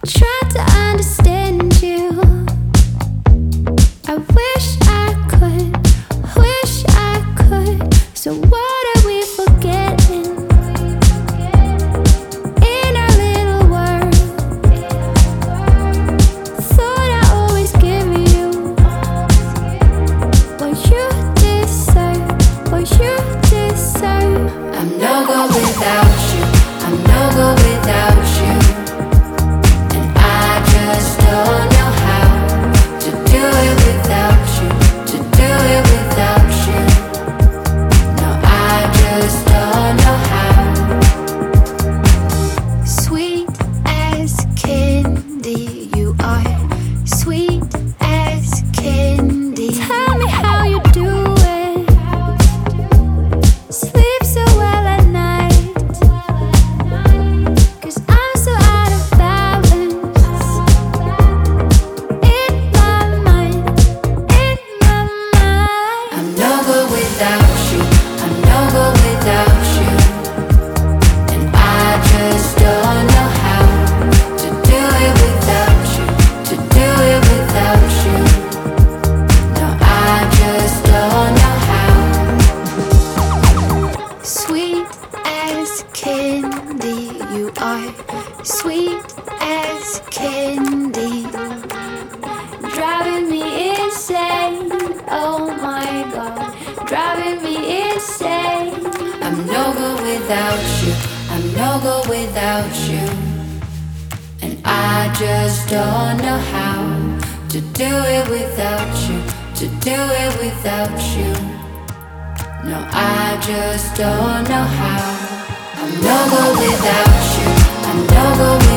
Try to understand you. I wish I could. So what are we forgetting in our little world? Thought I always give you what you deserve, what you deserve. I'm no good without you. I'm no good without you. And I just don't know how to do it without you. To do it without you. No, I just don't know how. Sweet as candy, you are. Sweet as candy. Tell me how you do it. Sleep so well at night. 'Cause I'm so out of balance. In my mind, in my mind. I'm no good without you. I'm no good without you. And I just don't know how to do it without you. To do it without you. No, I just don't know how. Sweet as candy, you are. Sweet as candy. Driving me insane. Oh my God. Driving me insane. I'm no good without you. I'm no good without you. And I just don't know how to do it without you. To do it without you. No, I just don't know how. I'm no good without you. I'm no good